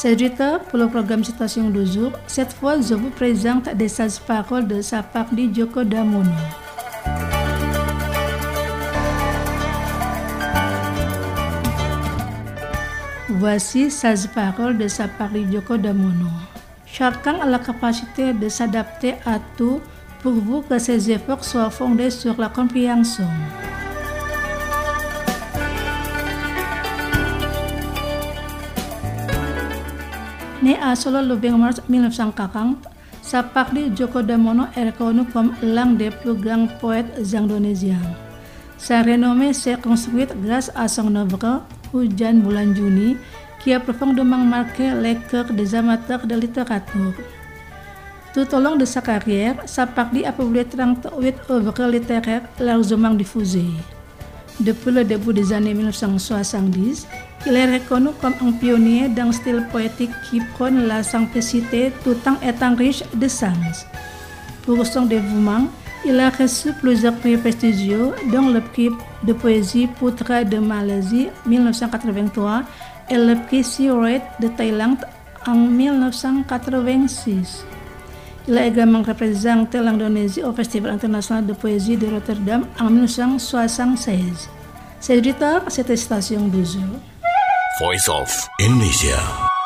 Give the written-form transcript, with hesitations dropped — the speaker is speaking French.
C'est Rita pour le programme Citation du jour. Cette fois, je vous présente des sages paroles de Sapardi Djoko Damono. Voici sages paroles de Sapardi Djoko Damono. Chacun a la capacité de s'adapter à tout pourvu que ses efforts soient fondés sur la compréhension. Né à Solo le 20 mars 1940, Sapardi Djoko Damono est reconnu comme l'un des plus grands poètes indonésiens. Sa renommée s'est construite grâce à son œuvre Hujan Bulan Juni, qui a profondément marqué les cœurs des amateurs de littérature. Tout au long de sa carrière, Sapardi a publié 38 œuvres littéraires largement diffusées. Depuis le début des années 1970, il est reconnu comme un pionnier d'un style poétique qui prône la simplicité tout en étant riche de sens. Pour son dévouement, il a reçu plusieurs prix prestigieux, dont le prix de poésie Putra de Malaisie 1983 et le prix Siroet de Thaïlande en 1986. Il a également représenté l'Indonésie au Festival international de poésie de Rotterdam en 1976. C'est Rita, cette station de jour. Voice of Indonesia.